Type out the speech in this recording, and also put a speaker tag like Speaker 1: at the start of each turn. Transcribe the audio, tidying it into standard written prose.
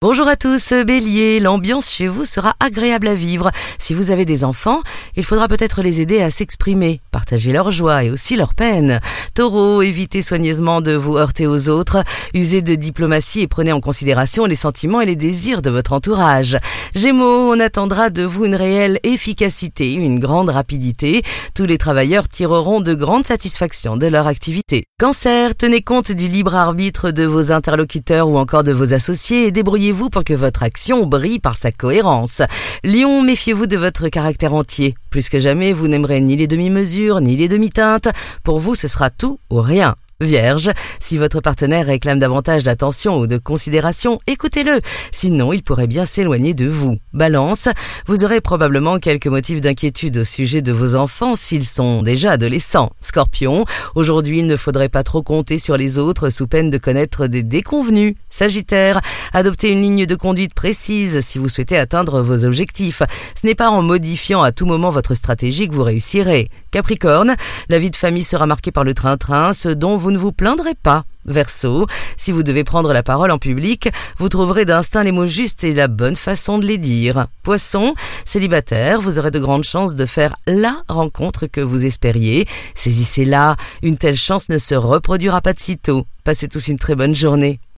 Speaker 1: Bonjour à tous, Bélier, l'ambiance chez vous sera agréable à vivre. Si vous avez des enfants, il faudra peut-être les aider à s'exprimer, partager leur joie et aussi leur peine. Taureau, évitez soigneusement de vous heurter aux autres, usez de diplomatie et prenez en considération les sentiments et les désirs de votre entourage. Gémeaux, on attendra de vous une réelle efficacité, une grande rapidité. Tous les travailleurs tireront de grandes satisfactions de leur activité. Cancer, tenez compte du libre arbitre de vos interlocuteurs ou encore de vos associés et débrouillez-vous pour que votre action brille par sa cohérence. Lion, méfiez-vous de votre caractère entier. Plus que jamais, vous n'aimerez ni les demi-mesures, ni les demi-teintes. Pour vous, ce sera tout ou rien. Vierge, si votre partenaire réclame davantage d'attention ou de considération, écoutez-le, sinon il pourrait bien s'éloigner de vous. Balance, vous aurez probablement quelques motifs d'inquiétude au sujet de vos enfants s'ils sont déjà adolescents. Scorpion, aujourd'hui il ne faudrait pas trop compter sur les autres sous peine de connaître des déconvenus. Sagittaire, adoptez une ligne de conduite précise si vous souhaitez atteindre vos objectifs. Ce n'est pas en modifiant à tout moment votre stratégie que vous réussirez. Capricorne, la vie de famille sera marquée par le train-train, ce dont vous ne vous plaindrez pas. Verseau, si vous devez prendre la parole en public, vous trouverez d'instinct les mots justes et la bonne façon de les dire. Poisson, célibataire, vous aurez de grandes chances de faire la rencontre que vous espériez. Saisissez-la, une telle chance ne se reproduira pas de sitôt. Passez tous une très bonne journée.